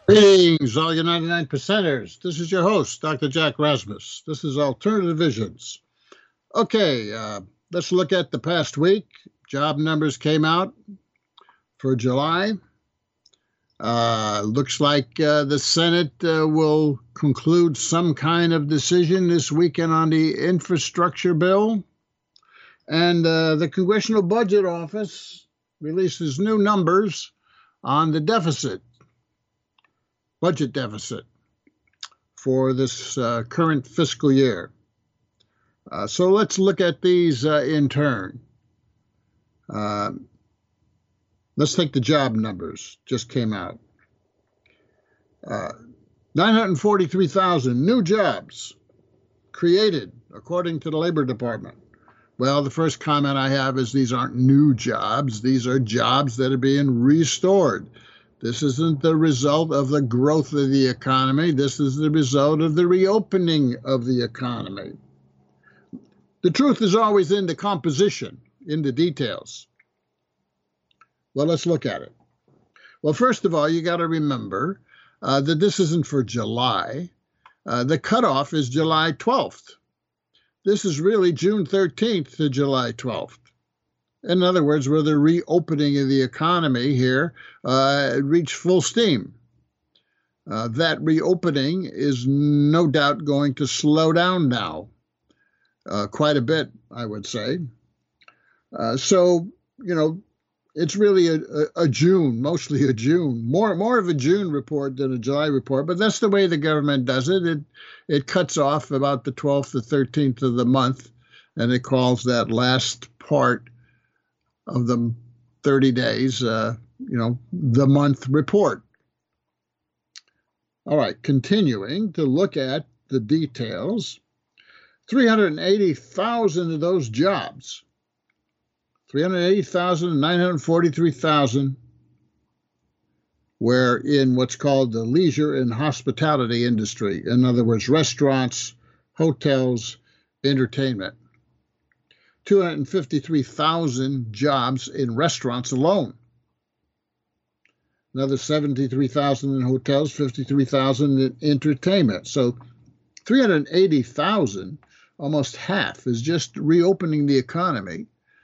Greetings, all you 99 percenters. This is your host, Dr. Jack Rasmus. This is Alternative Visions. Okay, let's look at the past week. Job numbers came out for July. Looks like the Senate will conclude some kind of decision this weekend on the infrastructure bill. And the Congressional Budget Office releases new numbers on the budget deficit for this current fiscal year. So let's look at these in turn. Let's take the job numbers, just came out. 943,000 new jobs created, according to the Labor Department. Well, the first comment I have is these aren't new jobs. These are jobs that are being restored. This isn't the result of the growth of the economy. This is the result of the reopening of the economy. The truth is always in the composition, in the details. Well, let's look at it. Well, first of all, you got to remember that this isn't for July. The cutoff is July 12th. This is really June 13th to July 12th. In other words, where the reopening of the economy here reached full steam. That reopening is no doubt going to slow down now, quite a bit, I would say. So, it's really a June, mostly a June, more of a June report than a July report, but that's the way the government does it. It cuts off about the 12th to 13th of the month, and it calls that last part of the 30 days, the month report. All right, continuing to look at the details, 380,000 of those jobs, 380,000, 943,000 were in what's called the leisure and hospitality industry. In other words, restaurants, hotels, entertainment. 253,000 jobs in restaurants alone. Another 73,000 in hotels, 53,000 in entertainment. So 380,000, almost half, is just reopening the economy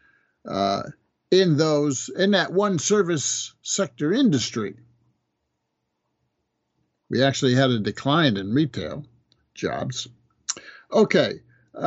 in that one service sector industry. We actually had a decline in retail jobs. Okay.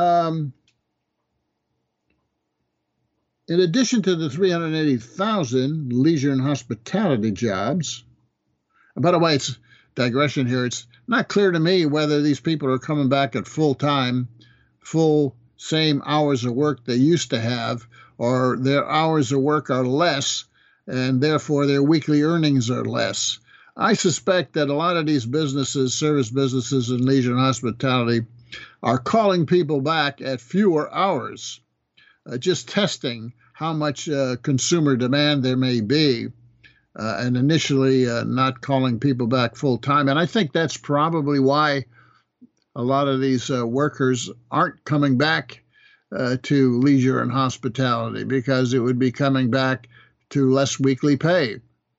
In addition to the 380,000 leisure and hospitality jobs, and by the way, it's digression here. It's not clear to me whether these people are coming back at full time, full same hours of work they used to have, or their hours of work are less, and therefore their weekly earnings are less. I suspect that a lot of these businesses, service businesses and leisure and hospitality, are calling people back at fewer hours, just testing how much consumer demand there may be, and initially not calling people back full time. And I think that's probably why a lot of these workers aren't coming back to leisure and hospitality, because it would be coming back to less weekly pay.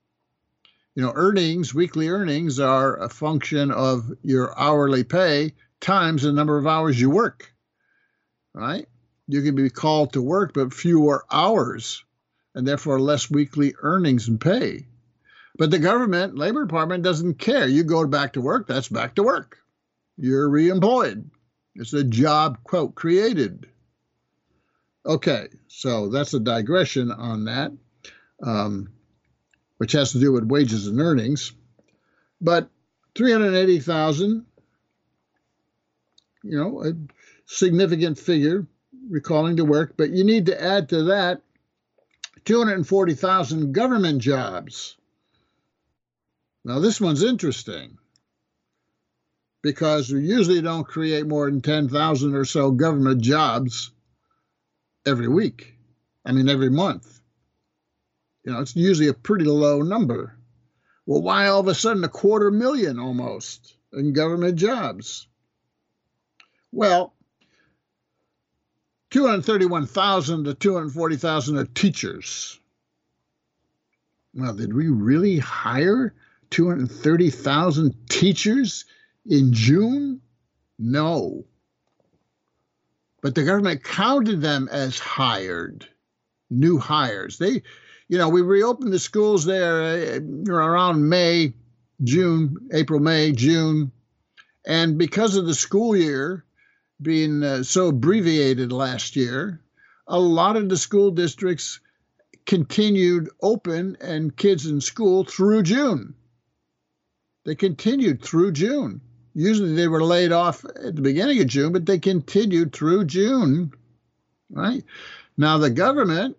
Weekly earnings are a function of your hourly pay times the number of hours you work, right? You can be called to work, but fewer hours, and therefore less weekly earnings and pay. But the government, Labor Department, doesn't care. You go back to work, that's back to work. You're reemployed. It's a job, quote, created. Okay, so that's a digression on that, which has to do with wages and earnings. But 380,000, a significant figure, recalling to work, but you need to add to that 240,000 government jobs. Now, this one's interesting because we usually don't create more than 10,000 or so government jobs every month. It's usually a pretty low number. Well, why all of a sudden 250,000 almost in government jobs? Well, 231,000 to 240,000 are teachers. Well, did we really hire 230,000 teachers in June? No. But the government counted them as hired, new hires. We reopened the schools there around May, June, April, May, June. And because of the school year being so abbreviated last year, a lot of the school districts continued open and kids in school through June. They continued through June. Usually they were laid off at the beginning of June, but they continued through June, right? Now the government,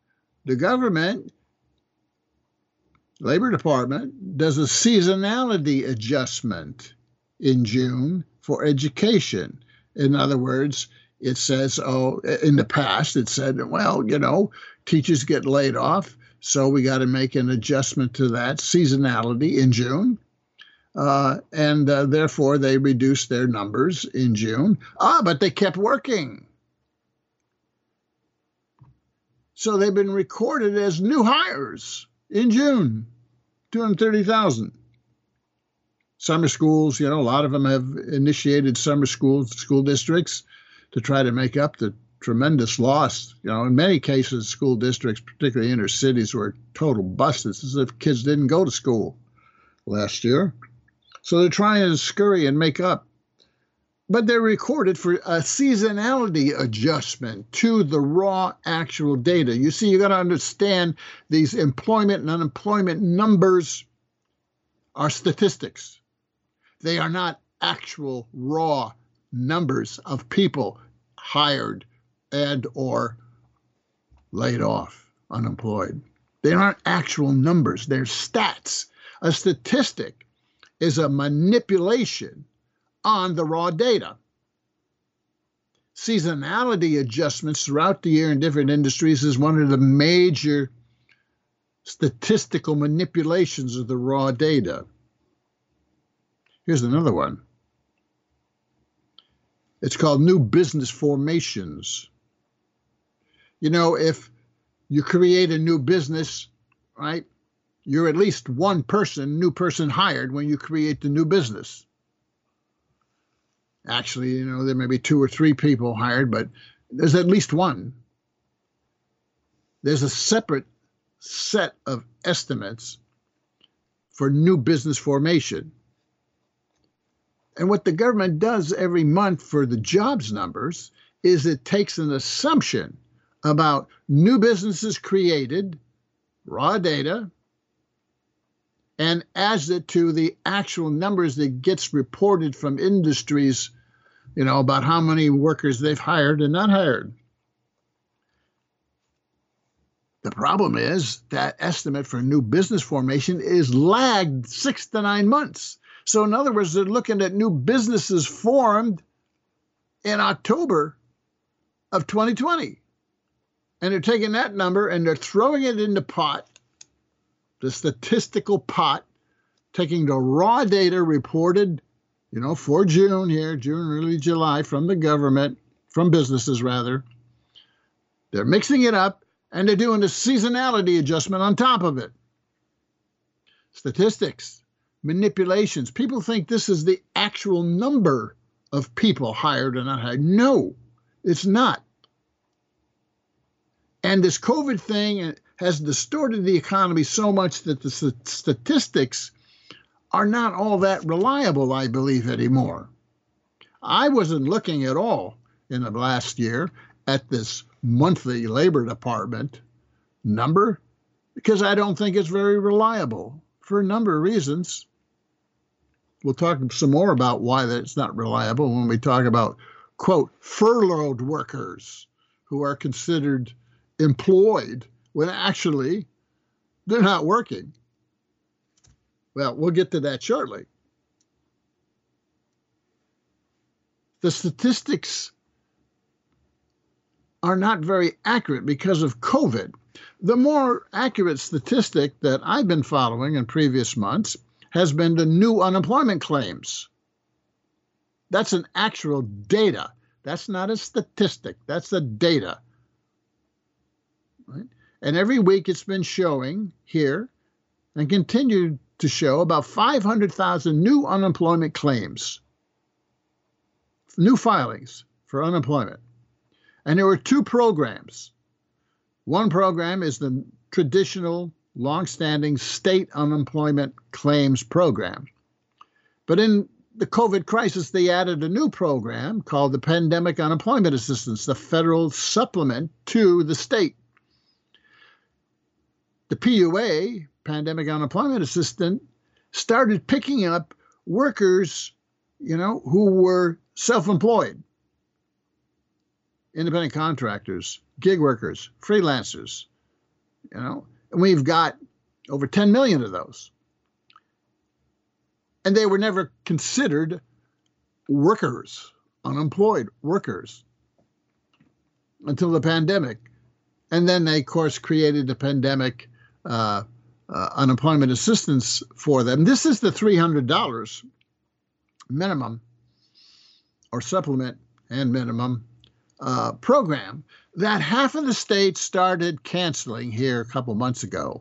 Labor Department, does a seasonality adjustment in June for education. In other words, it says, in the past, it said, teachers get laid off, so we got to make an adjustment to that seasonality in June. And therefore, they reduced their numbers in June. But they kept working. So they've been recorded as new hires in June, 230,000. Summer schools, a lot of them have initiated summer school districts to try to make up the tremendous loss. In many cases, school districts, particularly inner cities, were total busts. It's as if kids didn't go to school last year. So they're trying to scurry and make up. But they're recorded for a seasonality adjustment to the raw actual data. You see, you got to understand these employment and unemployment numbers are statistics. They are not actual raw numbers of people hired and or laid off, unemployed. They aren't actual numbers. They're stats. A statistic is a manipulation on the raw data. Seasonality adjustments throughout the year in different industries is one of the major statistical manipulations of the raw data. Here's another one. It's called new business formations. If you create a new business, right, you're at least one new person hired when you create the new business. Actually, there may be 2 or 3 people hired, but there's at least one. There's a separate set of estimates for new business formation. And what the government does every month for the jobs numbers is it takes an assumption about new businesses created, raw data, and adds it to the actual numbers that gets reported from industries, about how many workers they've hired and not hired. The problem is that estimate for new business formation is lagged 6 to 9 months. So in other words, they're looking at new businesses formed in October of 2020. And they're taking that number and they're throwing it in the pot, the statistical pot, taking the raw data reported, for June here, June, early July, from the government, from businesses rather. They're mixing it up and they're doing a seasonality adjustment on top of it. Statistics. Manipulations. People think this is the actual number of people hired or not hired. No, it's not. And this COVID thing has distorted the economy so much that the statistics are not all that reliable, I believe, anymore. I wasn't looking at all in the last year at this monthly Labor Department number because I don't think it's very reliable for a number of reasons. We'll talk some more about why that's not reliable when we talk about, quote, furloughed workers who are considered employed when actually they're not working. Well, we'll get to that shortly. The statistics are not very accurate because of COVID. The more accurate statistic that I've been following in previous months has been the new unemployment claims. That's an actual data. That's not a statistic. That's the data. Right? And every week it's been showing here and continued to show about 500,000 new unemployment claims, new filings for unemployment. And there were two programs. One program is the traditional, longstanding state unemployment claims program. But in the COVID crisis, they added a new program called the Pandemic Unemployment Assistance, the federal supplement to the state. The PUA, Pandemic Unemployment Assistance, started picking up workers, who were self-employed, independent contractors, gig workers, freelancers, and we've got over 10 million of those. And they were never considered workers, unemployed workers, until the pandemic. And then they, of course, created the pandemic unemployment assistance for them. This is the $300 minimum or supplement and minimum program that half of the states started canceling here a couple months ago.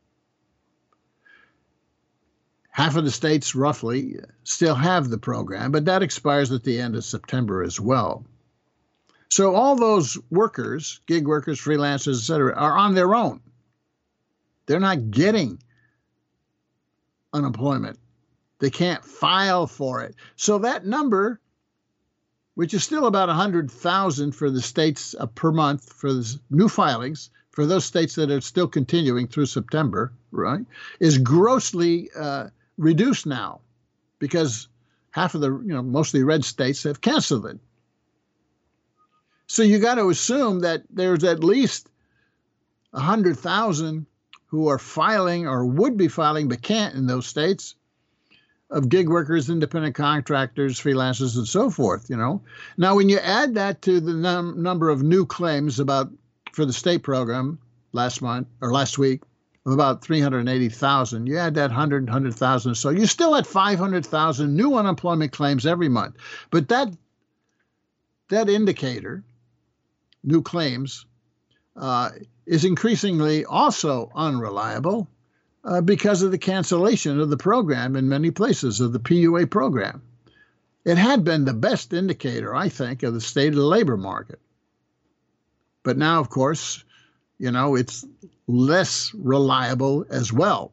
Half of the states, roughly, still have the program, but that expires at the end of September as well. So all those workers, gig workers, freelancers, et cetera, are on their own. They're not getting unemployment. They can't file for it. So that number, which is still about 100,000 for the states per month for the new filings, for those states that are still continuing through September, right, is grossly reduced now because half of the, mostly red states have canceled it. So you got to assume that there's at least 100,000 who are filing or would be filing but can't in those states, of gig workers, independent contractors, freelancers, and so forth, Now, when you add that to the number of new claims for the state program last week, of about 380,000, you add that 100,000 or so, you're still at 500,000 new unemployment claims every month. But that indicator, new claims, is increasingly also unreliable because of the cancellation of the program in many places, of the PUA program. It had been the best indicator, I think, of the state of the labor market. But now, of course, it's less reliable as well.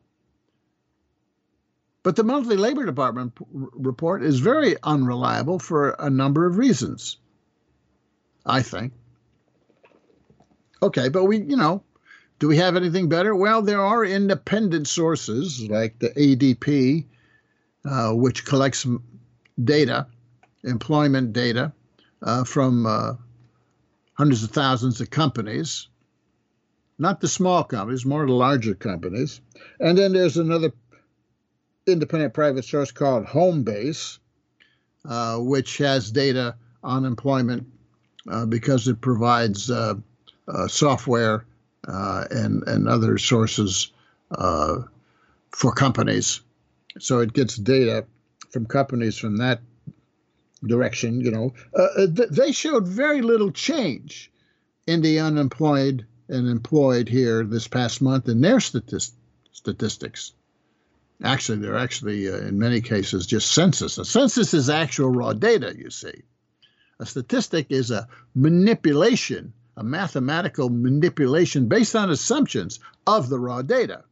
But the monthly Labor Department report is very unreliable for a number of reasons, I think. Okay, but do we have anything better? Well, there are independent sources like the ADP, which collects data, employment data, from hundreds of thousands of companies, not the small companies, more the larger companies. And then there's another independent private source called Homebase, which has data on employment because it provides software and other sources for companies. So it gets data from companies from that direction. They showed very little change in the unemployed and employed here this past month in their statistics. Actually, they're in many cases just census. A census is actual raw data, you see. A statistic is a manipulation, a mathematical manipulation based on assumptions of the raw data.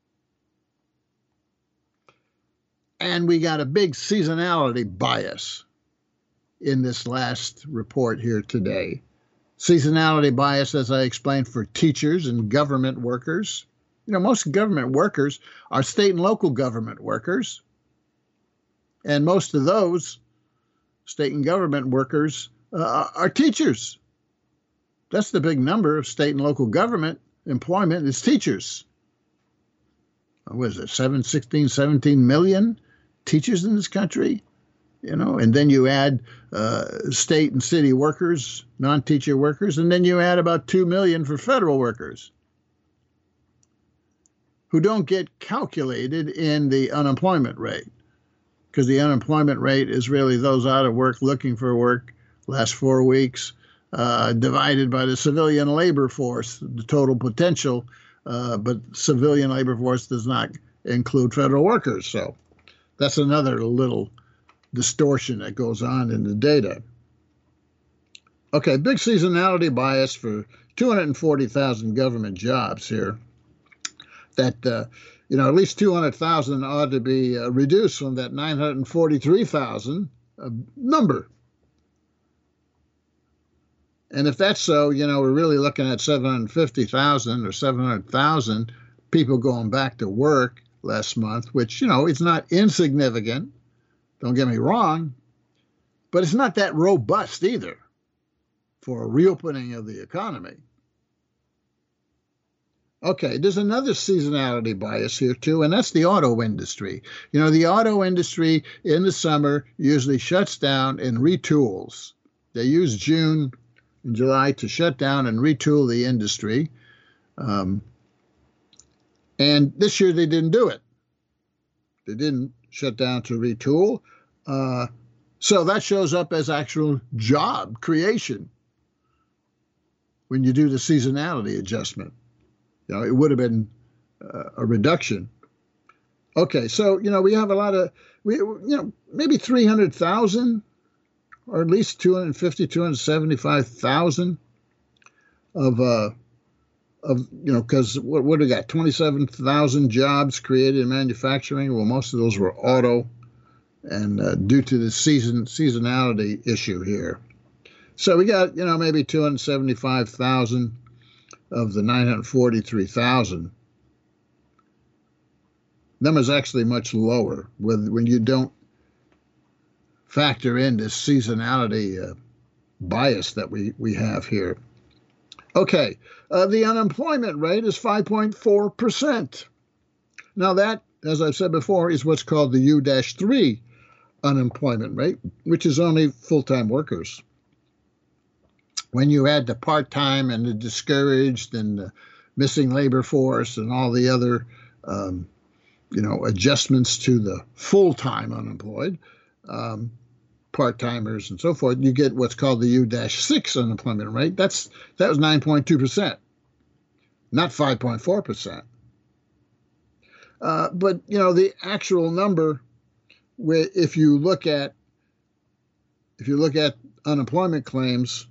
And we got a big seasonality bias in this last report here today. Seasonality bias, as I explained, for teachers and government workers. Most government workers are state and local government workers. And most of those state and government workers are teachers. That's the big number of state and local government employment is teachers. What is it, 17 million teachers in this country? And then you add state and city workers, non-teacher workers, and then you add about 2 million for federal workers who don't get calculated in the unemployment rate, because the unemployment rate is really those out of work looking for work last 4 weeks divided by the civilian labor force, the total potential, but civilian labor force does not include federal workers. So that's another little distortion that goes on in the data. Okay, big seasonality bias for 240,000 government jobs here. That, at least 200,000 ought to be reduced from that 943,000 number. And if that's so, we're really looking at 750,000 or 700,000 people going back to work last month, which, it's not insignificant. Don't get me wrong, but it's not that robust either for a reopening of the economy. Okay, there's another seasonality bias here too, and that's the auto industry. The auto industry in the summer usually shuts down and retools. They use June and July to shut down and retool the industry. And this year they didn't do it. They didn't shut down to retool. So that shows up as actual job creation when you do the seasonality adjustment. It would have been a reduction. Okay, so, we have a lot of, maybe 300,000 or at least 250, 275,000 because what do we got? 27,000 jobs created in manufacturing. Well, most of those were auto, and due to the seasonality issue here. So we got, maybe 275,000 of the 943,000. Number's actually much lower when you don't factor in this seasonality bias that we have here. Okay, the unemployment rate is 5.4%. Now that, as I've said before, is what's called the U-3 unemployment rate, which is only full-time workers. When you add the part-time and the discouraged and the missing labor force and all the other, adjustments to the full-time unemployed, part-timers and so forth, you get what's called the U-6 unemployment rate. That was 9.2%, not 5.4%. But, the actual number, where if you look at unemployment claims,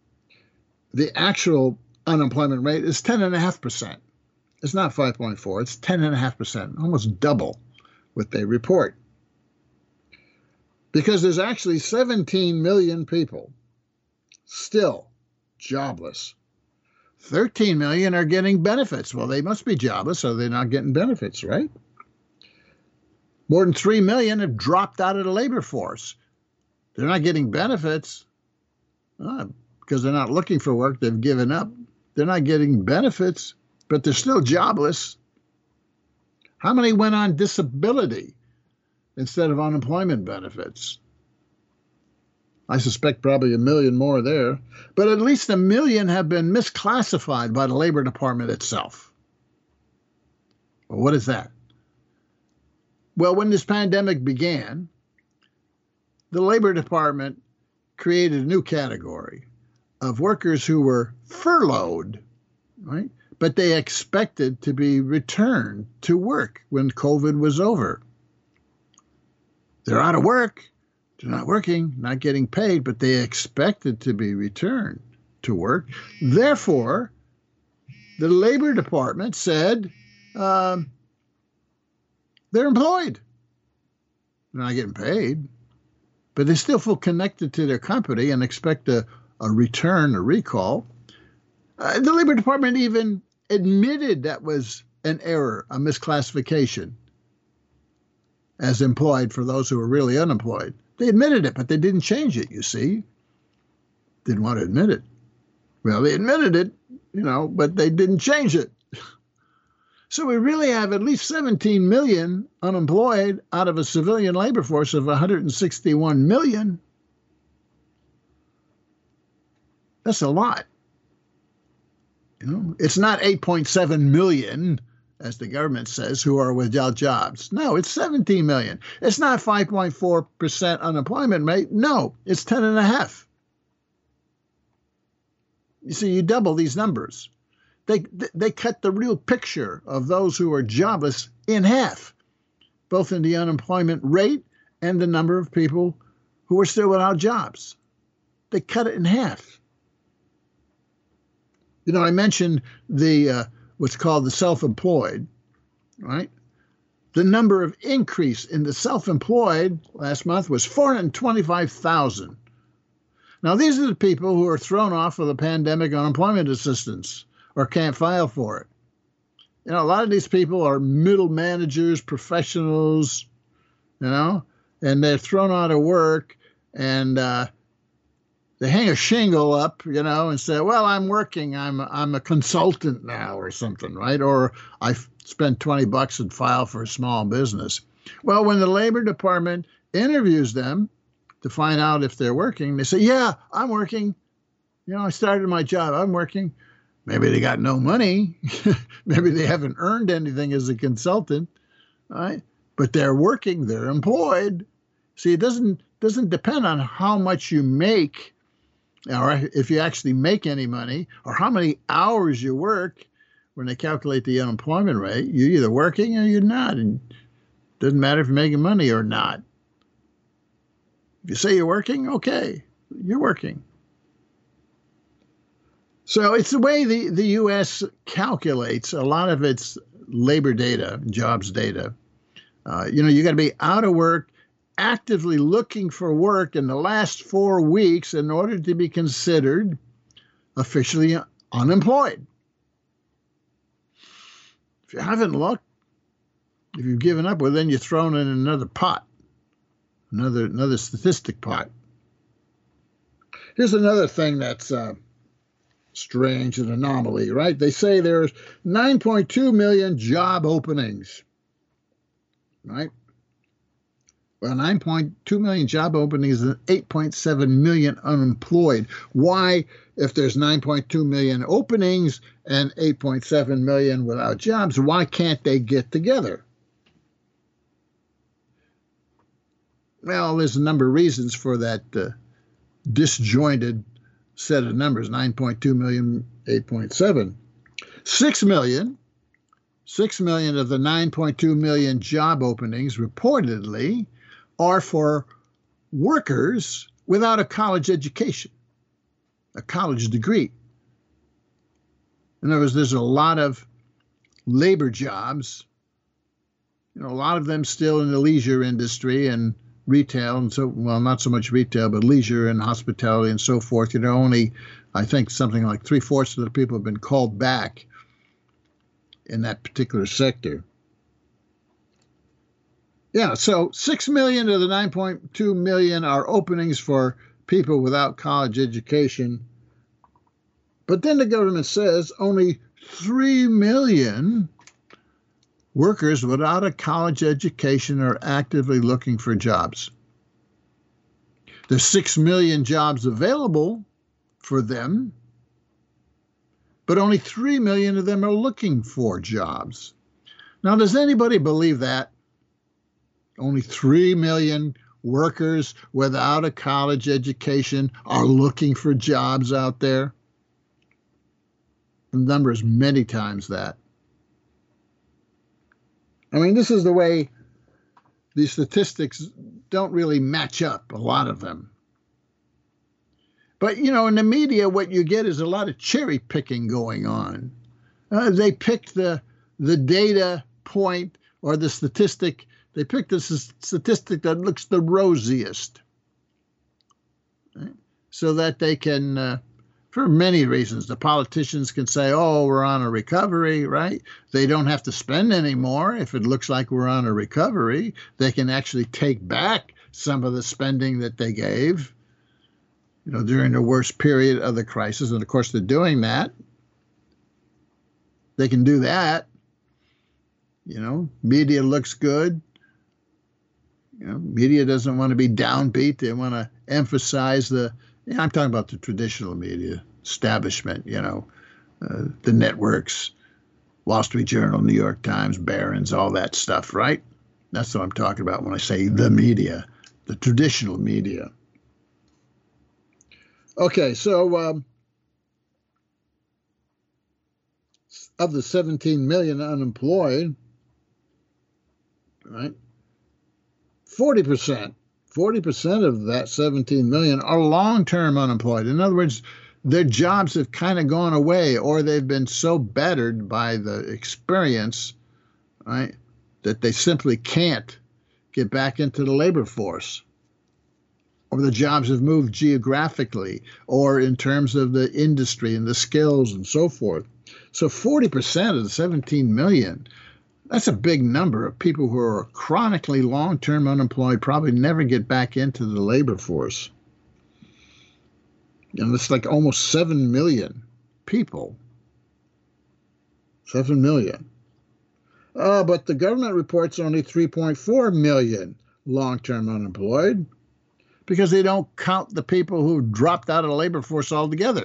the actual unemployment rate is 10.5%. It's not 5.4, it's 10.5%, almost double what they report. Because there's actually 17 million people still jobless. 13 million are getting benefits. Well, they must be jobless, so they're not getting benefits, right? More than 3 million have dropped out of the labor force. They're not getting benefits because they're not looking for work. They've given up. They're not getting benefits, but they're still jobless. How many went on disability instead of unemployment benefits? I suspect probably 1 million more there, but at least 1 million have been misclassified by the Labor Department itself. Well, what is that? Well, when this pandemic began, the Labor Department created a new category of workers who were furloughed, right? But they expected to be returned to work when COVID was over. They're out of work. They're not working, not getting paid, but they expected to be returned to work. Therefore, the Labor Department said they're employed. They're not getting paid, but they still feel connected to their company and expect a return, a recall. The Labor Department even admitted that was an error, a misclassification as employed for those who were really unemployed. They admitted it, but they didn't change it, you see. Didn't want to admit it. Well, they admitted it, but they didn't change it. So we really have at least 17 million unemployed out of a civilian labor force of 161 million. That's a lot. It's not 8.7 million, as the government says, who are without jobs. No, it's 17 million. It's not 5.4% unemployment rate. No, it's 10.5. You see, you double these numbers. they cut the real picture of those who are jobless in half, both in the unemployment rate and the number of people who are still without jobs. They cut it in half. You know, I mentioned the what's called the self-employed, right? The number of increase in the self-employed last month was 425,000. Now, these are the people who are thrown off of the pandemic unemployment assistance or can't file for it. You know, a lot of these people are middle managers, professionals, you know, and they're thrown out of work, and they hang a shingle up, you know, and say, well, I'm working. I'm a consultant now or something, right? Or I spend $20 and file for a small business. Well, when the Labor Department interviews them to find out if they're working, they say, yeah, I'm working. You know, I started my job. I'm working. Maybe they got no money. Maybe they haven't earned anything as a consultant, right? But they're working. They're employed. See, it doesn't depend on how much you make, or if you actually make any money, or how many hours you work. When they calculate the unemployment rate, you're either working or you're not. And it doesn't matter if you're making money or not. If you say you're working, okay, you're working. So it's the way the U.S. calculates a lot of its labor data, jobs data. You know, you got to be out of work, actively looking for work in the last 4 weeks in order to be considered officially unemployed. If you haven't looked, if you've given up, well, then you're thrown in another pot, another statistic pot. Here's another thing that's strange, an anomaly, right? They say there's 9.2 million job openings, right? Well, 9.2 million job openings and 8.7 million unemployed. Why, if there's 9.2 million openings and 8.7 million without jobs, why can't they get together? Well, there's a number of reasons for that disjointed set of numbers, 9.2 million, 8.7. 6 million of the 9.2 million job openings reportedly are for workers without a college education, a college degree. In other words, there's a lot of labor jobs, you know, a lot of them still in the leisure industry and retail, and so, well, not so much retail, but leisure and hospitality and so forth. You know, only, I think, something like 3/4 of the people have been called back in that particular sector. Yeah, so 6 million of the 9.2 million are openings for people without college education. But then the government says only 3 million workers without a college education are actively looking for jobs. There's 6 million jobs available for them, but only 3 million of them are looking for jobs. Now, does anybody believe that? Only 3 million workers without a college education are looking for jobs out there? The number is many times that. I mean, this is the way these statistics don't really match up, a lot of them. But, you know, in the media, what you get is a lot of cherry picking going on. They picked the data point or the statistic. They picked the statistic that looks the rosiest, right? So that they can, for many reasons, the politicians can say, oh, we're on a recovery, right? They don't have to spend anymore if it looks like we're on a recovery. They can actually take back some of the spending that they gave, you know, during the worst period of the crisis. And of course, they're doing that. They can do that. You know, media looks good. You know, media doesn't want to be downbeat. They want to emphasize I'm talking about the traditional media establishment, you know, the networks, Wall Street Journal, New York Times, Barron's, all that stuff, right? That's what I'm talking about when I say the media, the traditional media. Okay, so of the 17 million unemployed, right? 40% of that 17 million are long-term unemployed. In other words, their jobs have kind of gone away, or they've been so battered by the experience, right, that they simply can't get back into the labor force. Or the jobs have moved geographically, or in terms of the industry and the skills and so forth. So 40% of the 17 million, that's a big number of people who are chronically long-term unemployed, probably never get back into the labor force. And it's like almost 7 million people. 7 million. But the government reports only 3.4 million long-term unemployed because they don't count the people who dropped out of the labor force altogether.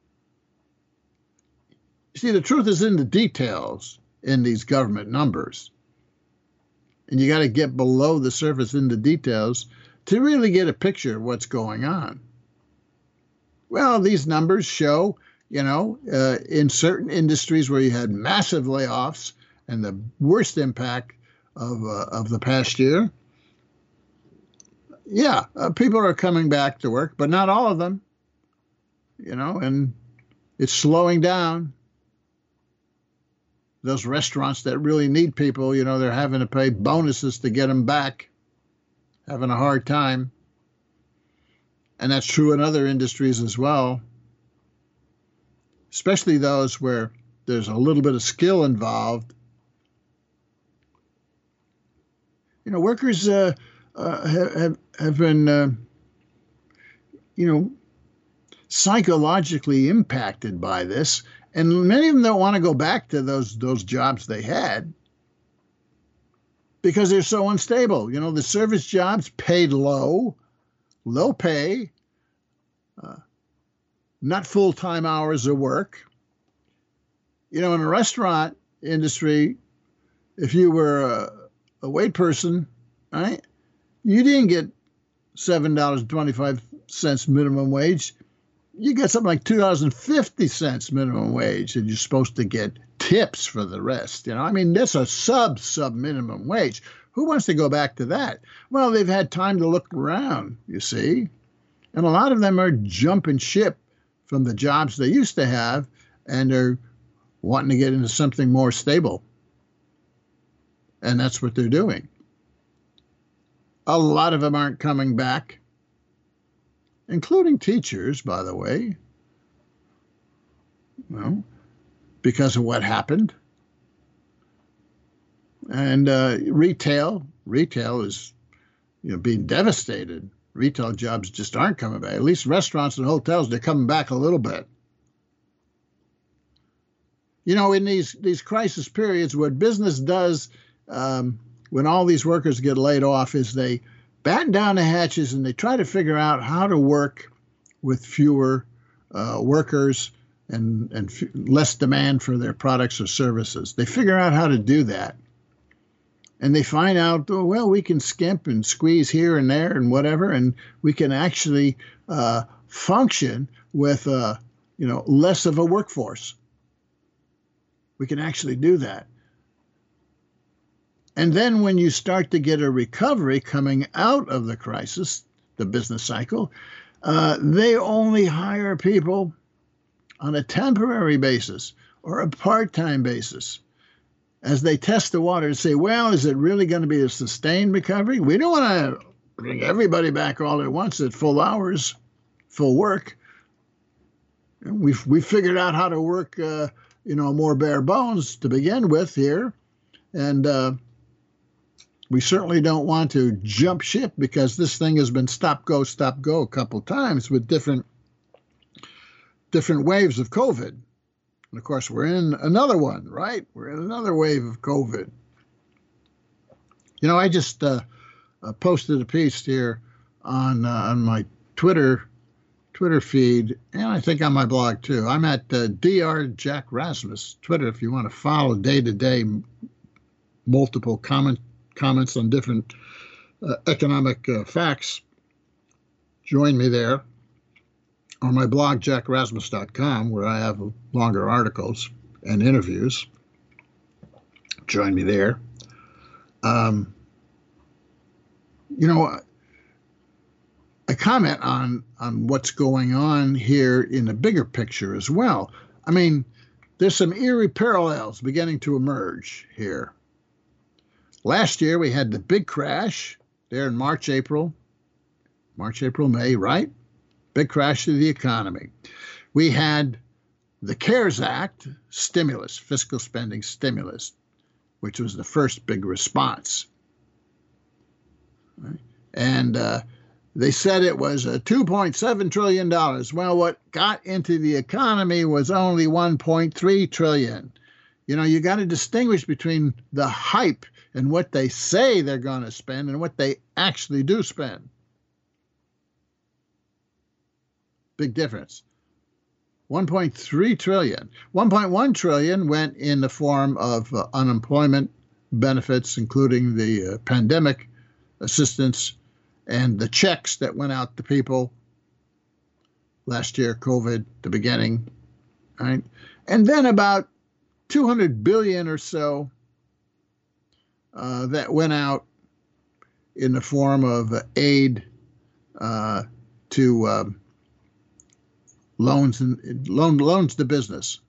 You see, the truth is in the details in these government numbers. And you got to get below the surface in the details to really get a picture of what's going on. Well, these numbers show, in certain industries where you had massive layoffs and the worst impact of the past year, people are coming back to work, but not all of them, and it's slowing down. Those restaurants that really need people, they're having to pay bonuses to get them back, having a hard time. And that's true in other industries as well, especially those where there's a little bit of skill involved. Workers have been, psychologically impacted by this. And many of them don't want to go back to those jobs they had because they're so unstable. The service jobs paid low pay, not full-time hours of work. In a restaurant industry, if you were a wait person, right, you didn't get $7.25 minimum wage. You get something like $2.50 minimum wage, and you're supposed to get tips for the rest. That's a sub minimum wage. Who wants to go back to that? Well, they've had time to look around, you see. And a lot of them are jumping ship from the jobs they used to have, and they're wanting to get into something more stable. And that's what they're doing. A lot of them aren't coming back, including teachers, by the way, because of what happened. And retail is, being devastated. Retail jobs just aren't coming back. At least restaurants and hotels, they're coming back a little bit. In these crisis periods, what business does when all these workers get laid off is they batten down the hatches and they try to figure out how to work with fewer workers and less demand for their products or services. They figure out how to do that. And they find out, we can skimp and squeeze here and there and whatever, and we can actually function with, less of a workforce. We can actually do that. And then when you start to get a recovery coming out of the crisis, the business cycle, they only hire people on a temporary basis or a part-time basis as they test the water and say, is it really going to be a sustained recovery? We don't want to bring everybody back all at once at full hours, full work. We figured out how to work, more bare bones to begin with here. And we certainly don't want to jump ship because this thing has been stop, go a couple times with different waves of COVID. And of course, we're in another one, right? We're in another wave of COVID. I just posted a piece here on my Twitter feed, and I think on my blog too. I'm at Dr. Jack Rasmus Twitter if you want to follow day-to-day multiple comments on different economic facts. Join me there. On my blog, jackrasmus.com, where I have longer articles. and interviews. Join me there. You know, I comment on what's going on here in the bigger picture as well. I mean, there's some eerie parallels beginning to emerge here. Last year, we had the big crash there in March, April, May, right? Big crash of the economy. We had the CARES Act stimulus, fiscal spending stimulus, which was the first big response. Right? And they said it was $2.7 trillion. Well, what got into the economy was only $1.3 trillion. You know, you got to distinguish between the hype and what they say they're going to spend and what they actually do spend. Big difference. 1.3 trillion. 1.1 trillion went in the form of unemployment benefits, including the pandemic assistance and the checks that went out to people last year, COVID, the beginning, right? And then about 200 billion or so that went out in the form of aid to loans to businesses,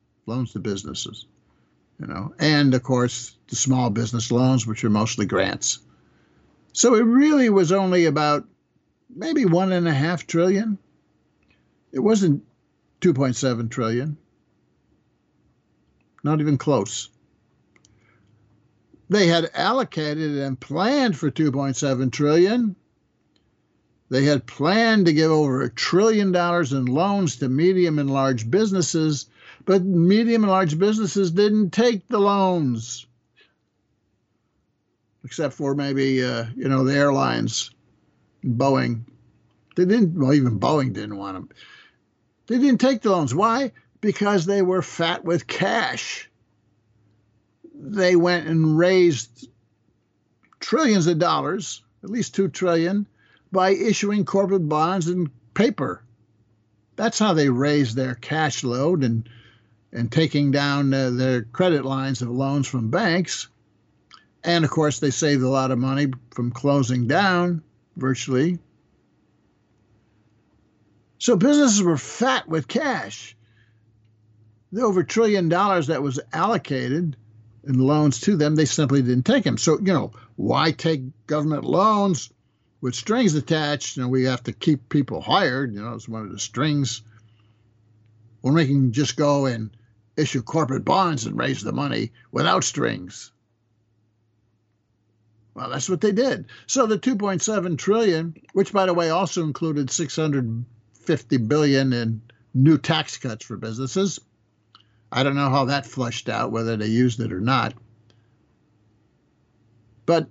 you know, and of course the small business loans, which are mostly grants. So it really was only about maybe 1.5 trillion. It wasn't 2.7 trillion. Not even close. They had allocated and planned for 2.7 trillion. They had planned to give over $1 trillion in loans to medium and large businesses, but medium and large businesses didn't take the loans, except for maybe, the airlines, Boeing. They didn't, well, even Boeing didn't want them. They didn't take the loans. Why? Because they were fat with cash. They went and raised trillions of dollars, at least 2 trillion, by issuing corporate bonds and paper. That's how they raised their cash load and taking down their credit lines of loans from banks. And, of course, they saved a lot of money from closing down, virtually. So businesses were fat with cash. The over $1 trillion that was allocated in loans to them, they simply didn't take them. So, why take government loans with strings attached? We have to keep people hired. It's one of the strings. When we can just go and issue corporate bonds and raise the money without strings. Well, that's what they did. So the 2.7 trillion, which, by the way, also included 650 billion in new tax cuts for businesses. I don't know how that flushed out, whether they used it or not. But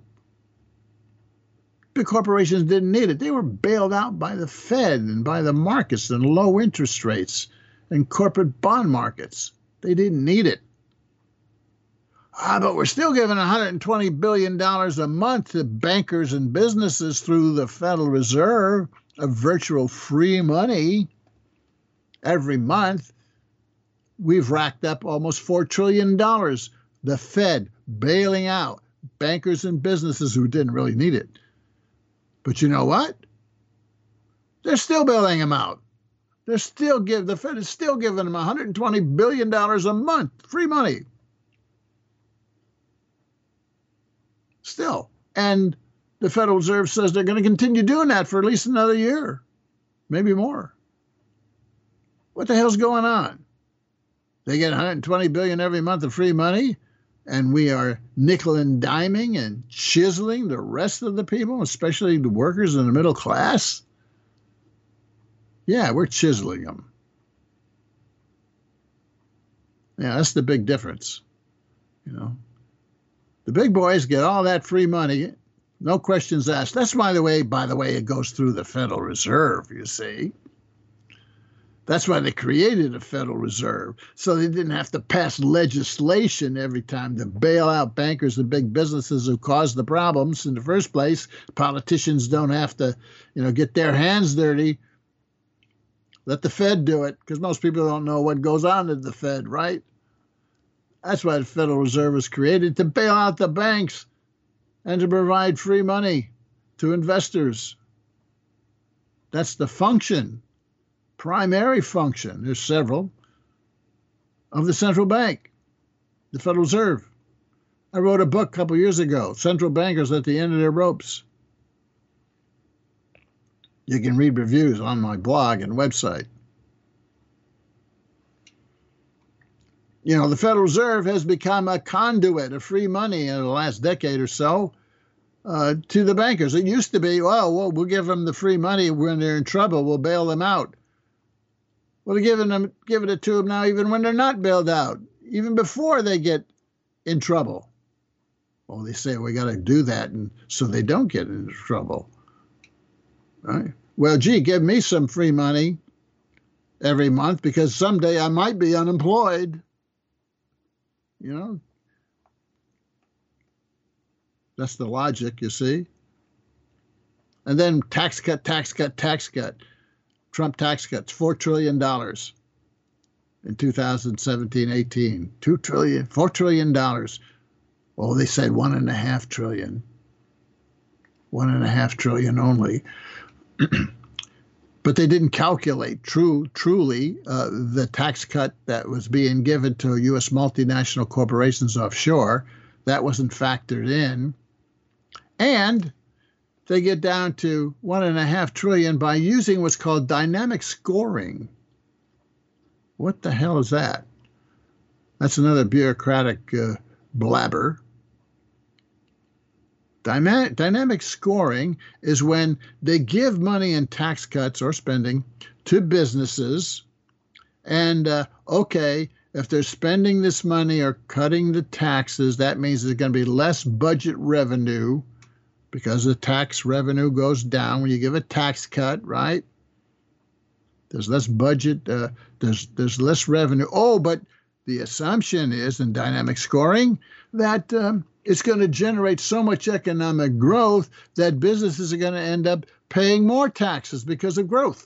big corporations didn't need it. They were bailed out by the Fed and by the markets and low interest rates and corporate bond markets. They didn't need it. But we're still giving $120 billion a month to bankers and businesses through the Federal Reserve of virtual free money every month. We've racked up almost $4 trillion. The Fed bailing out bankers and businesses who didn't really need it. But you know what? They're still bailing them out. The Fed is still giving them $120 billion a month, free money. Still. And the Federal Reserve says they're going to continue doing that for at least another year, maybe more. What the hell's going on? They get $120 billion every month of free money, and we are nickel and diming and chiseling the rest of the people, especially the workers in the middle class. Yeah, we're chiseling them. Yeah, that's the big difference. The big boys get all that free money, no questions asked. That's by the way, it goes through the Federal Reserve, you see. That's why they created a Federal Reserve, so they didn't have to pass legislation every time to bail out bankers and big businesses who caused the problems in the first place. Politicians don't have to, get their hands dirty. Let the Fed do it, because most people don't know what goes on at the Fed, right? That's why the Federal Reserve was created, to bail out the banks and to provide free money to investors. That's the function, primary function. There's several of the central bank, the Federal Reserve. I wrote a book a couple years ago, Central Bankers at the End of Their Ropes. You can read reviews on my blog and website. You know, the Federal Reserve has become a conduit of free money in the last decade or so to the bankers. It used to be, well, we'll give them the free money when they're in trouble. We'll bail them out. Well, they're giving it to them now even when they're not bailed out, even before they get in trouble. Well, they say we got to do that and so they don't get into trouble. Right? Well, gee, give me some free money every month because someday I might be unemployed. You know, that's the logic, you see. And then tax cut. Trump tax cuts, $4 trillion in 2017-18. $4 trillion. Well, they said $1.5 trillion. $1.5 trillion only. But they didn't calculate truly the tax cut that was being given to U.S. multinational corporations offshore. That wasn't factored in. And they get down to $1.5 trillion by using what's called dynamic scoring. What the hell is that? That's another bureaucratic blabber. Dynamic scoring is when they give money in tax cuts or spending to businesses, and okay, if they're spending this money or cutting the taxes, that means there's going to be less budget revenue because the tax revenue goes down when you give a tax cut, right? There's less budget, there's less revenue. Oh, but the assumption is in dynamic scoring that it's going to generate so much economic growth that businesses are going to end up paying more taxes because of growth.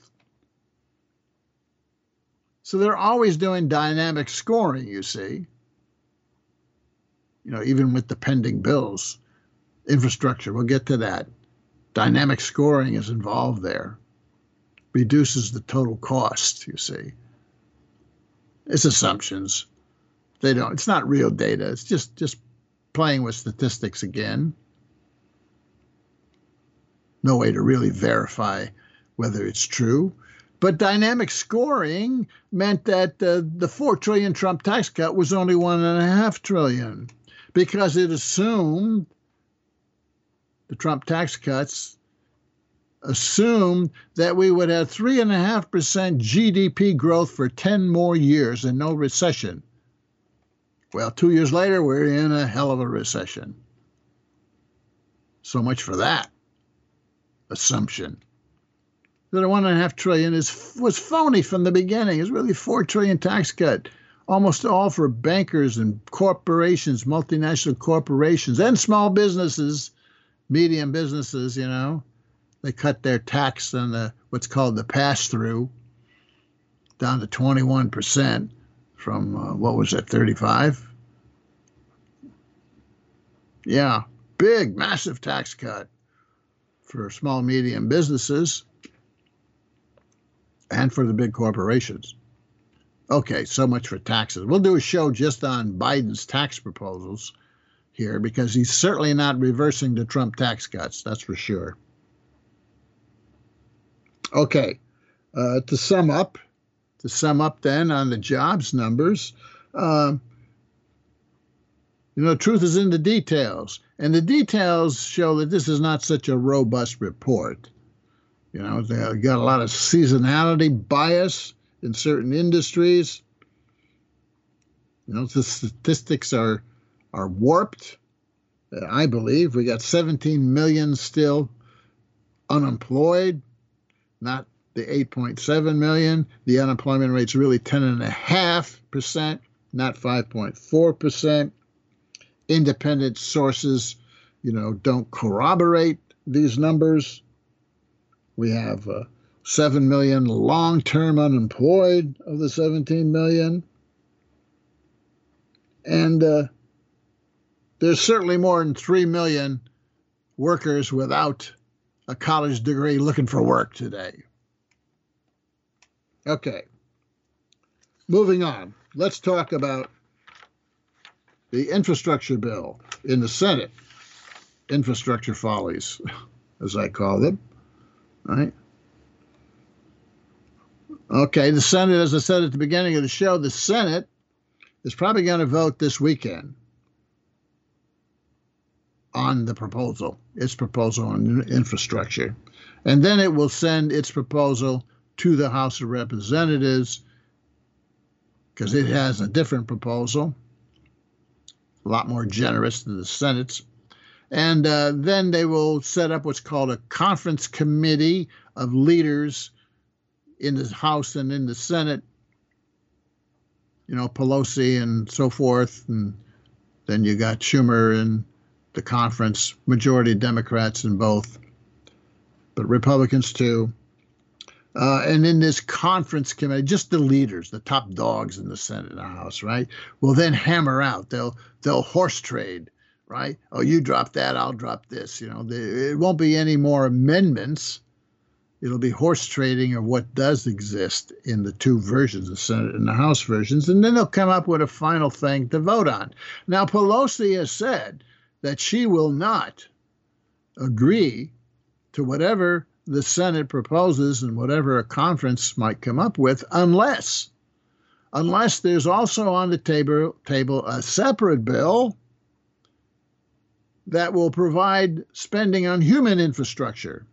So they're always doing dynamic scoring, you see. You know, even with the pending bills, infrastructure, we'll get to that. Dynamic scoring is involved there. Reduces the total cost, you see. It's assumptions. It's not real data. It's just playing with statistics again. No way to really verify whether it's true. But dynamic scoring meant that the $4 trillion Trump tax cut was only $1.5 trillion because it assumed the Trump tax cuts assumed that we would have 3.5% GDP growth for 10 more years and no recession. Well, 2 years later, we're in a hell of a recession. So much for that assumption. That a $1.5 trillion was phony from the beginning. It's really $4 trillion tax cut, almost all for bankers and corporations, multinational corporations, and small businesses, medium businesses, you know. They cut their tax on what's called the pass-through down to 21% from, 35? Yeah, big, massive tax cut for small, medium businesses and for the big corporations. Okay, so much for taxes. We'll do a show just on Biden's tax proposals here because he's certainly not reversing the Trump tax cuts, that's for sure. Okay, to sum up then on the jobs numbers, truth is in the details. And the details show that this is not such a robust report. You know, they got a lot of seasonality bias in certain industries. You know, the statistics are warped. I believe we got 17 million still unemployed, not the 8.7 million. The unemployment rate's really 10.5%, not 5.4%. Independent sources, don't corroborate these numbers. We have 7 million long-term unemployed of the 17 million. And there's certainly more than 3 million workers without a college degree looking for work today. Okay, moving on. Let's talk about the infrastructure bill in the Senate. Infrastructure follies, as I call them. Right? Okay, the Senate, as I said at the beginning of the show, the Senate is probably going to vote this weekend on the proposal, its proposal on infrastructure. And then it will send its proposal to the House of Representatives because it has a different proposal, a lot more generous than the Senate's. And then they will set up what's called a conference committee of leaders in the House and in the Senate, you know, Pelosi and so forth. And then you got Schumer and the conference, majority Democrats in both, but Republicans too. And in this conference committee, just the leaders, the top dogs in the Senate and the House, right, will then hammer out. They'll horse trade, right? Oh, you drop that, I'll drop this. You know, it won't be any more amendments. It'll be horse trading of what does exist in the two versions, the Senate and the House versions, and then they'll come up with a final thing to vote on. Now, Pelosi has said that she will not agree to whatever the Senate proposes and whatever a conference might come up with unless there's also on the table a separate bill that will provide spending on human infrastructure.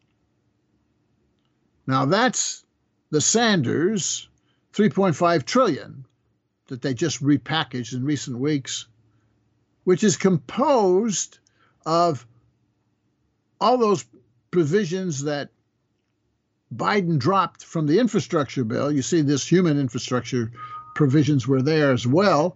Now that's the Sanders $3.5 trillion that they just repackaged in recent weeks, which is composed of all those provisions that Biden dropped from the infrastructure bill. You see, this human infrastructure provisions were there as well.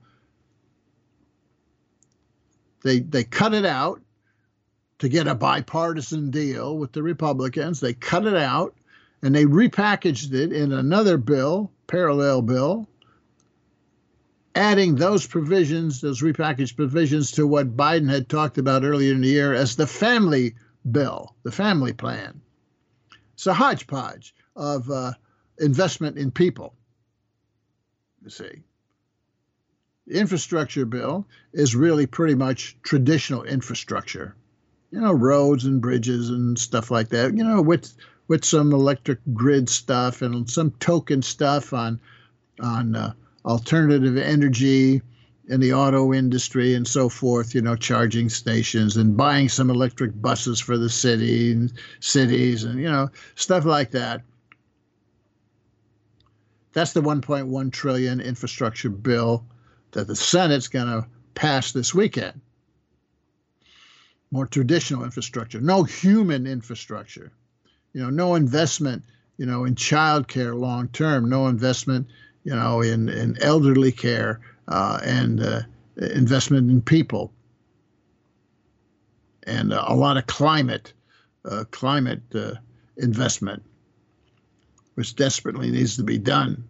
They cut it out to get a bipartisan deal with the Republicans. They cut it out and they repackaged it in another bill, parallel bill, adding those provisions, those repackaged provisions, to what Biden had talked about earlier in the year as the family bill, the family plan. It's a hodgepodge of investment in people, you see. The infrastructure bill is really pretty much traditional infrastructure, you know, roads and bridges and stuff like that, you know, with some electric grid stuff and some token stuff on alternative energy in the auto industry and so forth, you know, charging stations and buying some electric buses for the cities and, you know, stuff like that. That's the $1.1 trillion infrastructure bill that the Senate's going to pass this weekend. More traditional infrastructure, no human infrastructure, you know, no investment, you know, in child care long term, no investment, you know, in elderly care. And investment in people, and a lot of climate investment, which desperately needs to be done.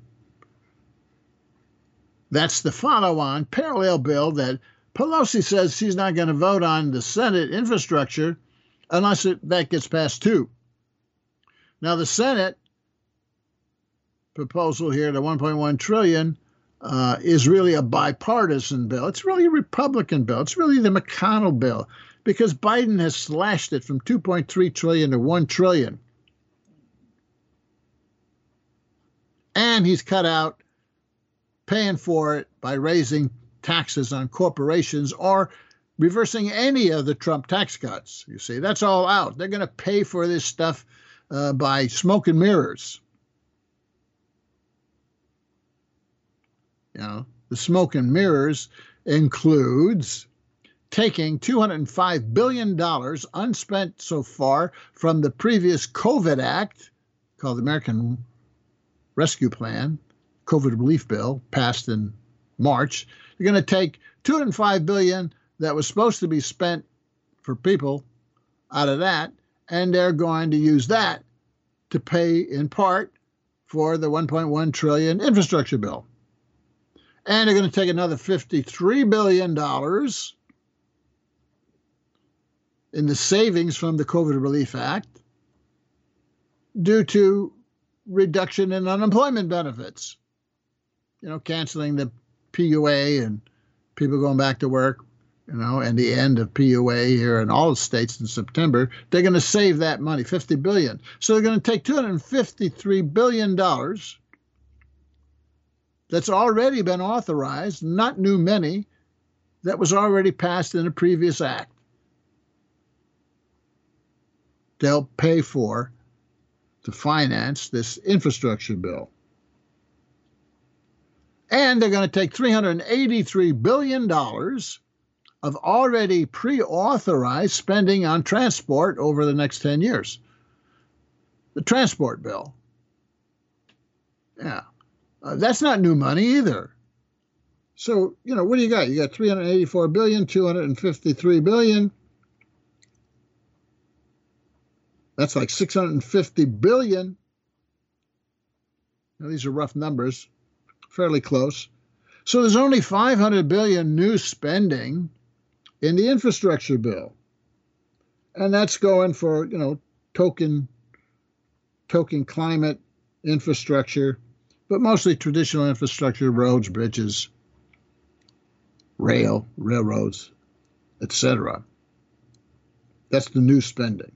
That's the follow-on parallel bill that Pelosi says she's not going to vote on the Senate infrastructure unless that gets passed too. Now, the Senate proposal here, the $1.1 trillion, is really a bipartisan bill. It's really a Republican bill. It's really the McConnell bill, because Biden has slashed it from $2.3 trillion to $1 trillion. And he's cut out paying for it by raising taxes on corporations or reversing any of the Trump tax cuts. You see, that's all out. They're going to pay for this stuff by smoke and mirrors. You know, the smoke and mirrors includes taking $205 billion unspent so far from the previous COVID Act, called the American Rescue Plan, COVID relief bill, passed in March. You're going to take $205 billion that was supposed to be spent for people out of that, and they're going to use that to pay in part for the $1.1 trillion infrastructure bill. And they're going to take another $53 billion in the savings from the COVID Relief Act due to reduction in unemployment benefits. Canceling the PUA and people going back to work, and the end of PUA here in all the states in September. They're going to save that money, $50 billion. So they're going to take $253 billion that's already been authorized, not new money, that was already passed in a previous act. They'll pay for to finance this infrastructure bill. And they're going to take $383 billion of already pre-authorized spending on transport over the next 10 years. The transport bill. Yeah. That's not new money either. So, what do you got? You got $384 billion, $253 billion. That's like $650 billion. Now, these are rough numbers, fairly close. So there's only $500 billion new spending in the infrastructure bill. And that's going for, token climate infrastructure, but mostly traditional infrastructure, roads, bridges, railroads, etc. That's the new spending.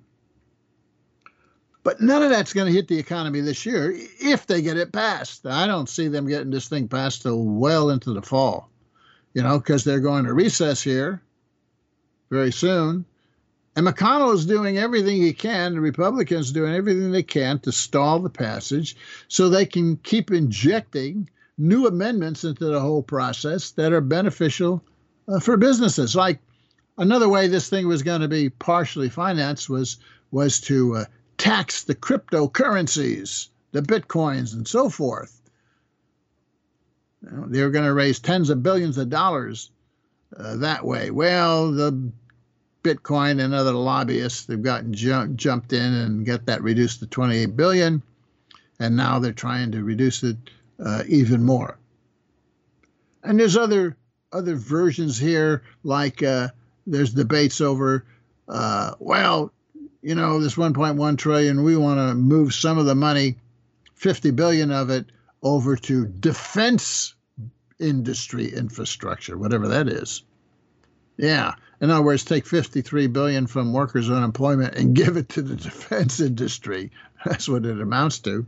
But none of that's going to hit the economy this year if they get it passed. I don't see them getting this thing passed till well into the fall, because they're going to recess here very soon. And McConnell is doing everything he can, the Republicans doing everything they can to stall the passage so they can keep injecting new amendments into the whole process that are beneficial for businesses. Like another way this thing was going to be partially financed was to tax the cryptocurrencies, the bitcoins and so forth. They were going to raise tens of billions of dollars that way. Well, the Bitcoin and other lobbyists, they've gotten jumped in and get that reduced to 28 billion, and now they're trying to reduce it even more. And there's other versions here, like there's debates over, this 1.1 trillion, we want to move some of the money, 50 billion of it, over to defense industry infrastructure, whatever that is. Yeah. In other words, take 53 billion from workers' unemployment and give it to the defense industry. That's what it amounts to.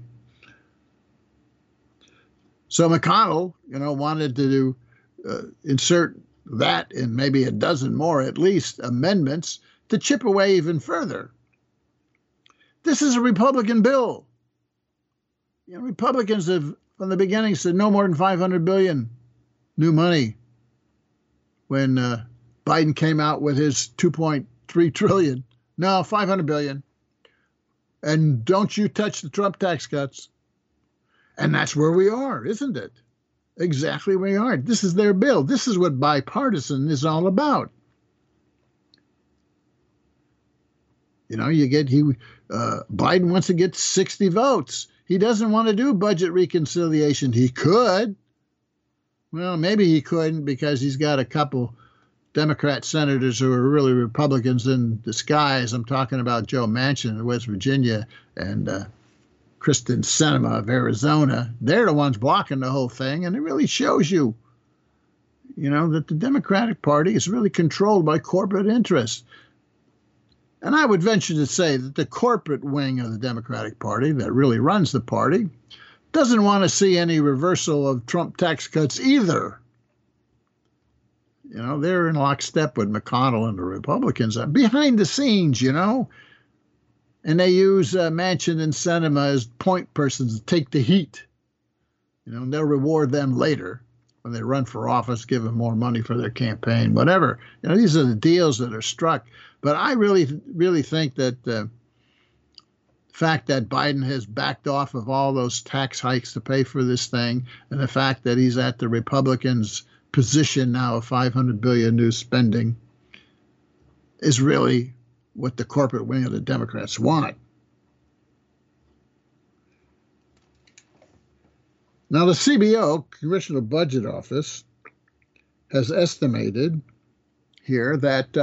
So McConnell, wanted to insert that in maybe a dozen more, at least, amendments to chip away even further. This is a Republican bill. Republicans have, from the beginning, said no more than 500 billion new money. When Biden came out with his 2.3 trillion, no, 500 billion. And don't you touch the Trump tax cuts. And that's where we are, isn't it? Exactly where we are. This is their bill. This is what bipartisan is all about. Biden wants to get 60 votes. He doesn't want to do budget reconciliation. He could. Well, maybe he couldn't because he's got a couple Democrat senators who are really Republicans in disguise. I'm talking about Joe Manchin of West Virginia and Kristen Sinema of Arizona. They're the ones blocking the whole thing, and it really shows you, that the Democratic Party is really controlled by corporate interests. And I would venture to say that the corporate wing of the Democratic Party that really runs the party doesn't want to see any reversal of Trump tax cuts either. They're in lockstep with McConnell and the Republicans behind the scenes, and they use Manchin and Sinema as point persons to take the heat. And they'll reward them later when they run for office, give them more money for their campaign, whatever. These are the deals that are struck. But I really, really think that the fact that Biden has backed off of all those tax hikes to pay for this thing, and the fact that he's at the Republicans' position now of 500 billion new spending is really what the corporate wing of the Democrats want. Now, the CBO, Congressional Budget Office, has estimated here that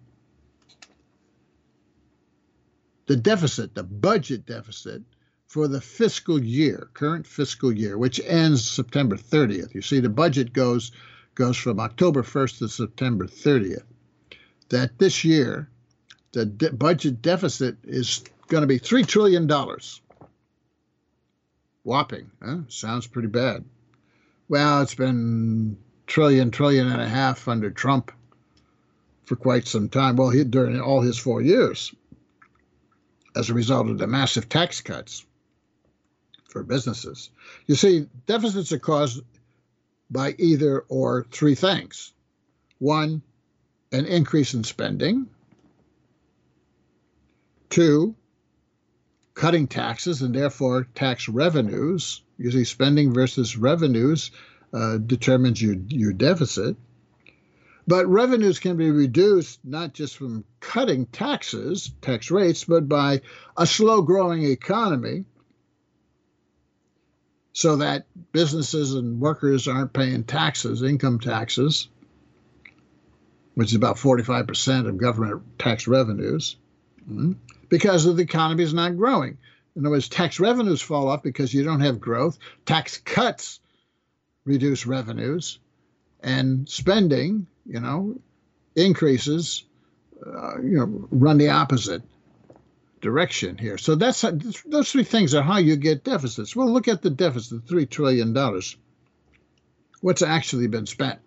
the deficit, the budget deficit for the fiscal year, current fiscal year, which ends September 30th. You see, the budget goes from October 1st to September 30th. That this year, the budget deficit is going to be $3 trillion. Whopping, huh? Sounds pretty bad. Well, it's been trillion and a half under Trump for quite some time. Well, during all his 4 years, as a result of the massive tax cuts for businesses. You see, deficits are caused by either or three things. One, an increase in spending. Two, cutting taxes and therefore tax revenues. Usually spending versus revenues determines your deficit. But revenues can be reduced not just from cutting taxes, tax rates, but by a slow-growing economy so that businesses and workers aren't paying taxes, income taxes, which is about 45% of government tax revenues, because the economy is not growing. In other words, tax revenues fall off because you don't have growth. Tax cuts reduce revenues, and spending, increases, run the opposite direction here. So those three things are how you get deficits. Well, look at the deficit, $3 trillion. What's actually been spent?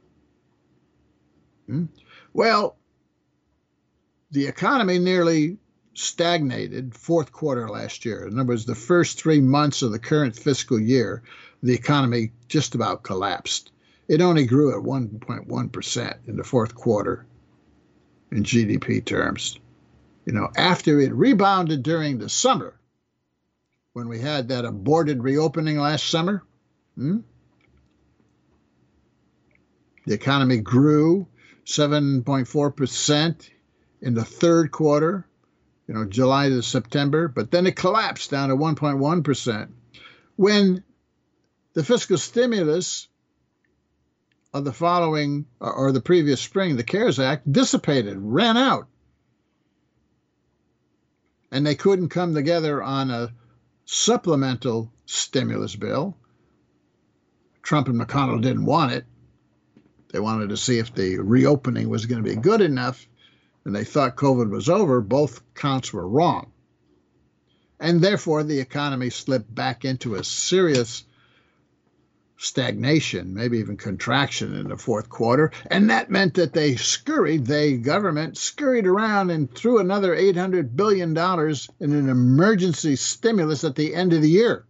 Well, the economy nearly stagnated fourth quarter last year. In other words, the first 3 months of the current fiscal year, the economy just about collapsed. It only grew at 1.1% in the fourth quarter in GDP terms. After it rebounded during the summer, when we had that aborted reopening last summer, the economy grew 7.4% in the third quarter, July to September, but then it collapsed down to 1.1%. When the fiscal stimulus of the following or the previous spring, the CARES Act, dissipated, ran out. And they couldn't come together on a supplemental stimulus bill. Trump and McConnell didn't want it. They wanted to see if the reopening was going to be good enough, and they thought COVID was over. Both counts were wrong. And therefore, the economy slipped back into a serious stagnation, maybe even contraction in the fourth quarter. And that meant that the government scurried around and threw another $800 billion in an emergency stimulus at the end of the year.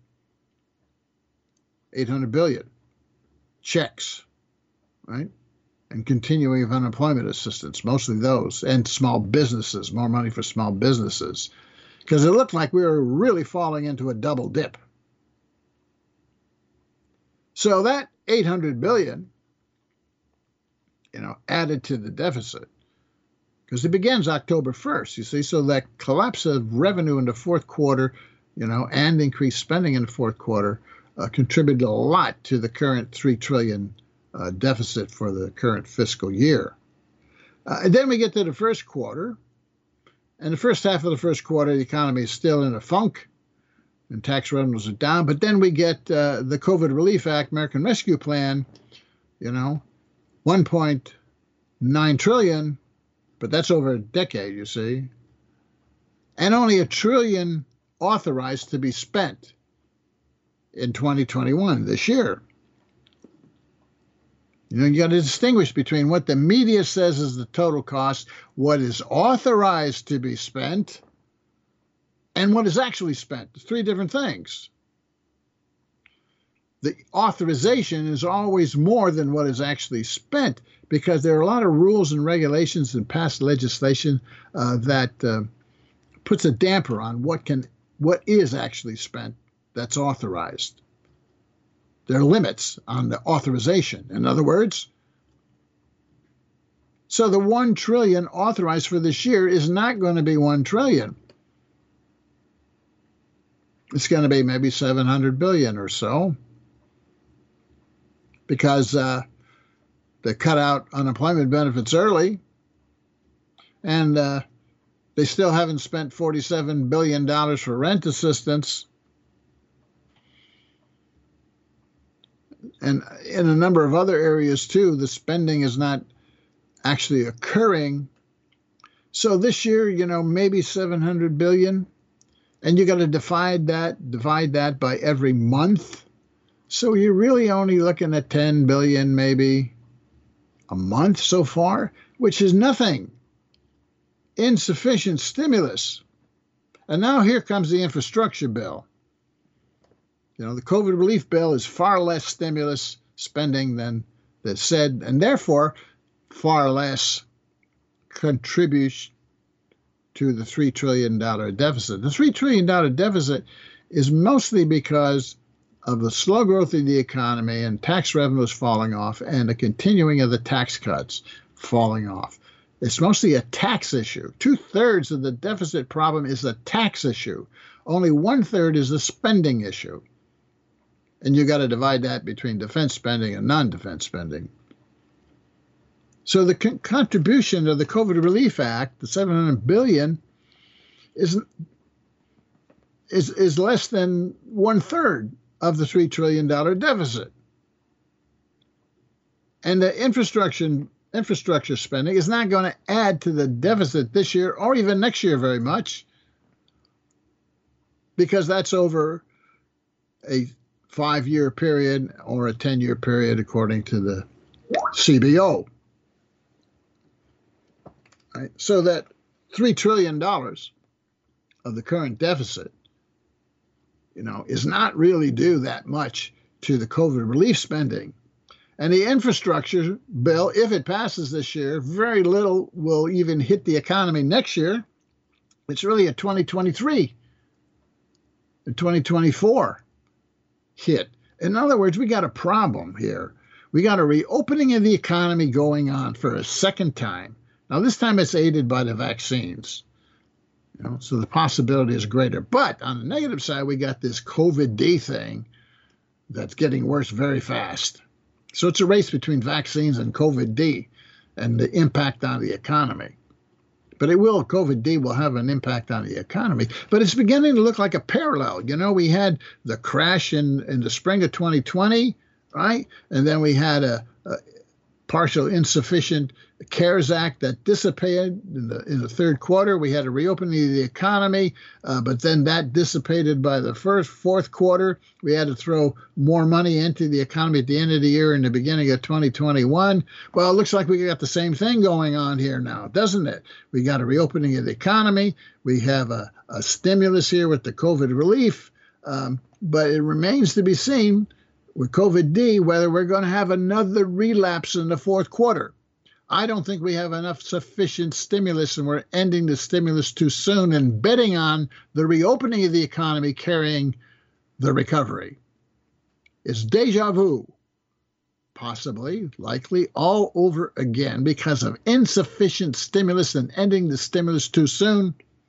$800 billion. Checks, right? And continuing of unemployment assistance, mostly those, and small businesses, more money for small businesses, because it looked like we were really falling into a double dip. So that $800 billion, added to the deficit, because it begins October 1st, you see. So that collapse of revenue in the fourth quarter, and increased spending in the fourth quarter contributed a lot to the current $3 trillion deficit for the current fiscal year. And then we get to the first quarter, and the first half of the first quarter, the economy is still in a funk, and tax revenues are down. But then we get the COVID Relief Act, American Rescue Plan, $1.9 trillion, but that's over a decade, you see, and only $1 trillion authorized to be spent in 2021, this year. You got to distinguish between what the media says is the total cost, what is authorized to be spent, and what is actually spent. It's three different things. The authorization is always more than what is actually spent, because there are a lot of rules and regulations and past legislation that puts a damper on what is actually spent that's authorized. There are limits on the authorization, in other words. So the $1 trillion authorized for this year is not going to be $1 trillion. It's going to be maybe $700 billion or so. because they cut out unemployment benefits early, and they still haven't spent $47 billion for rent assistance. And in a number of other areas, too, the spending is not actually occurring. So this year, maybe $700 billion. And you got to divide that by every month. So you're really only looking at $10 billion maybe a month so far, which is nothing. Insufficient stimulus. And now here comes the infrastructure bill. The COVID relief bill is far less stimulus spending than that said, and therefore far less contributes to the $3 trillion deficit. The $3 trillion deficit is mostly because of the slow growth of the economy and tax revenues falling off and the continuing of the tax cuts falling off. It's mostly a tax issue. 2/3 of the deficit problem is a tax issue. Only 1/3 is a spending issue. And you got to divide that between defense spending and non-defense spending. So the contribution of the COVID Relief Act, the $700 billion, is less than 1/3 of the $3 trillion deficit. And the infrastructure spending is not going to add to the deficit this year or even next year very much, because that's over a 5-year period or a 10-year period, according to the CBO. Right? So that $3 trillion of the current deficit, is not really due that much to the COVID relief spending. And the infrastructure bill, if it passes this year, very little will even hit the economy next year. It's really a 2023 and 2024 hit. In other words, we got a problem here. We got a reopening of the economy going on for a second time. Now, this time it's aided by the vaccines, so the possibility is greater. But on the negative side, we got this COVID-D thing that's getting worse very fast. So it's a race between vaccines and COVID-D and the impact on the economy. But COVID-D will have an impact on the economy. But it's beginning to look like a parallel. We had the crash in the spring of 2020, right? And then we had a partial insufficient CARES Act that dissipated in the third quarter. We had a reopening of the economy, but then that dissipated by the fourth quarter. We had to throw more money into the economy at the end of the year and the beginning of 2021. Well, it looks like we got the same thing going on here now, doesn't it? We got a reopening of the economy. We have a stimulus here with the COVID relief, but it remains to be seen with COVID-D whether we're going to have another relapse in the fourth quarter. I don't think we have enough sufficient stimulus, and we're ending the stimulus too soon and betting on the reopening of the economy carrying the recovery. It's deja vu, possibly, likely, all over again because of insufficient stimulus and ending the stimulus too soon.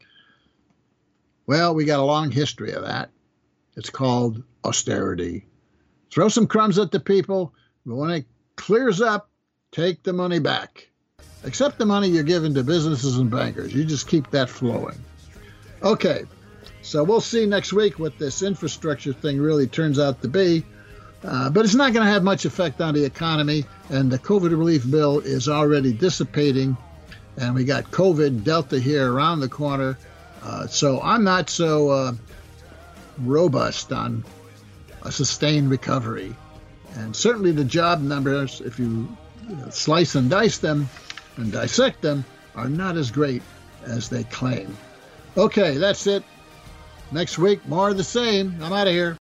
Well, we got a long history of that. It's called austerity. Throw some crumbs at the people, but when it clears up, take the money back. Except the money you're giving to businesses and bankers. You just keep that flowing. Okay, so we'll see next week what this infrastructure thing really turns out to be. But it's not going to have much effect on the economy, and the COVID relief bill is already dissipating, and we got COVID Delta here around the corner. So I'm not so robust on a sustained recovery. And certainly the job numbers, if you slice and dice them and dissect them, are not as great as they claim. Okay, that's it. Next week, more of the same. I'm out of here.